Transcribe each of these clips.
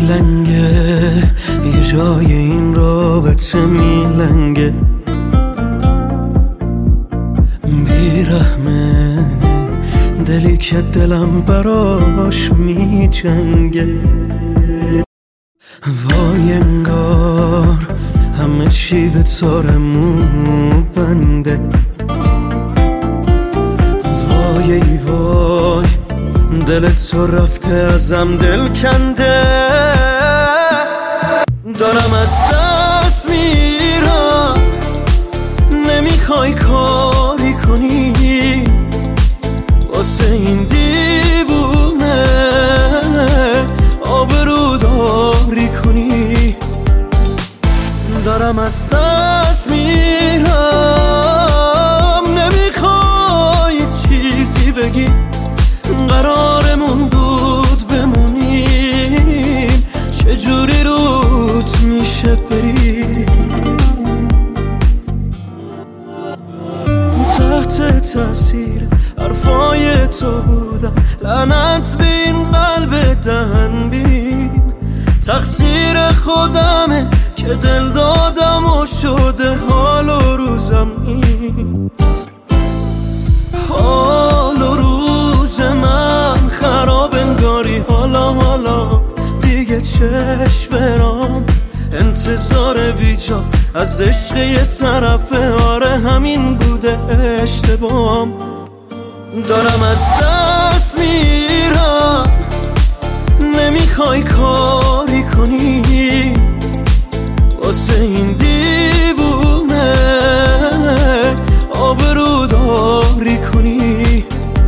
لنگه، یه جای این رابطه میلنگه، بیرحمه دلی که دلم براش میجنگه. وای انگار همه چی به تارمو بنده، وای ای وای دل تو رفته ازم دل کنده. دارم از دست میرم، نمیخوای کاری کنی واسه این دیوونه، آبرو داری کنی. دارم از دست میرم، نمیخوای چیزی بگی، قرارمون بود بمونیم، چجوری روت میشه بری. تحت تاثیر حرفای تو بودم، لعنت به این قلب دهن بین، تقصیر خودمه که دل دادم و شده حال و روزم این. حال و روز من خراب انگاری، حالا دیگه چشم برام انتظار بیجا از عشق یه طرفه. آره همین بوده اشتباهم، دارم از دست میرم، نمیخوای کاری کنی واسه این دیوونه، آبرو داری کنی.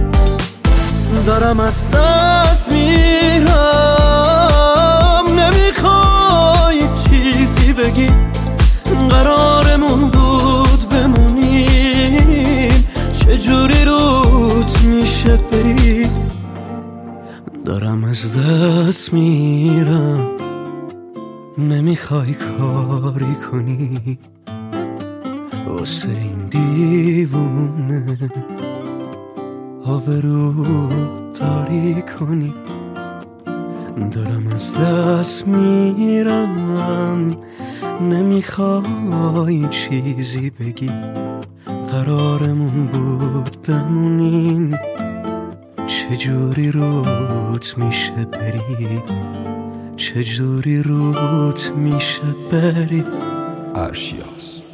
دارم از دست میرم، نمیخوای چیزی بگی، قرارمون بود بمونیم، چجوری روت میشه بری. دارم از دست میرم، نمیخوای کاری کنی واسه این دیوونه، آبرو داری کنی. دارم از دست میرم، نمیخوای چیزی بگی، قرارمون بود بمونیم، چجوری روت میشه بری، چجوری روت میشه بری. ارشیاس